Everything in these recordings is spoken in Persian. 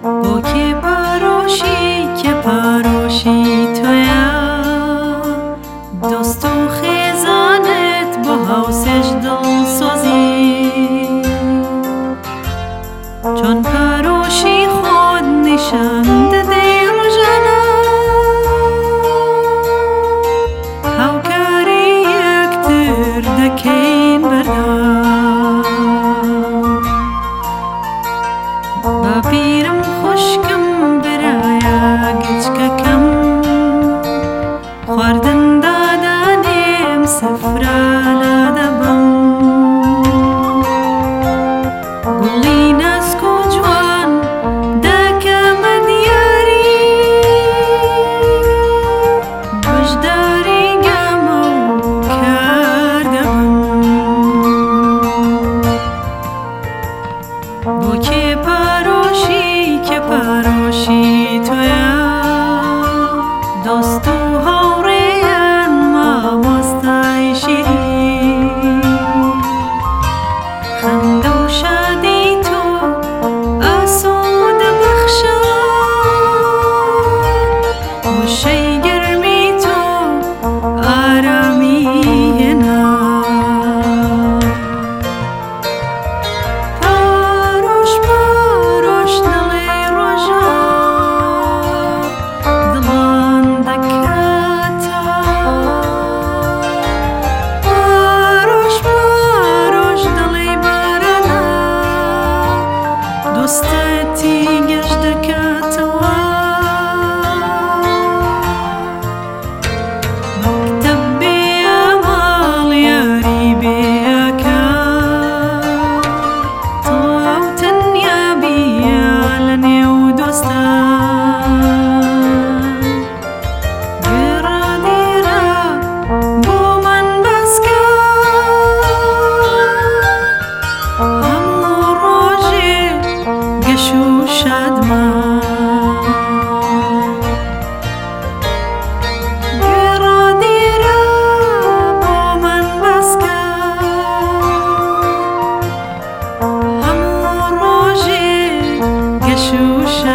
بۆ کێ پارۆشی تۆیە دۆست و خێزانت بۆ هاوسێش دڵسۆزی چۆن پارۆشی خۆت نیشان دەدەی ڕۆژانە هاوکاری یەکتر دەکەین بەردەوام باپیرم خوشکم برایە گچکەکەم خواردن دادانێم سەفرە لا دەبەم گوڵی ناسک و جوان دەکەمە دیاری بەشداری گەمە و کار دەبم بۆ کێ پارۆشی تۆیە دۆست و هاوڕێیان مامۆستای شیرین خەندە و شادی تۆ ئاسۆ دەبەخشە وشەی گەرمی تۆ ئارامی هێنا دۆستەتی گەشت دەکاتەوە مەکتەب بێ ئەماڵ یاری بێکار تەواو تەنیابیە لە نێو دۆستان گێڕادێرە بۆمان بەسکە هەموو ڕۆژێ گەش و شادمان گێڕادێرە بۆمان بەسکە هەموو ڕۆژێ گەش و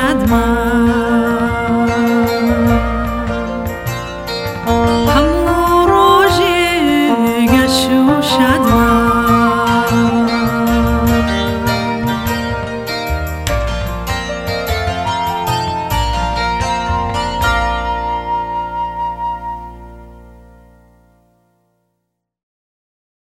شادمان هەموو ڕۆژێ گەش و شادمان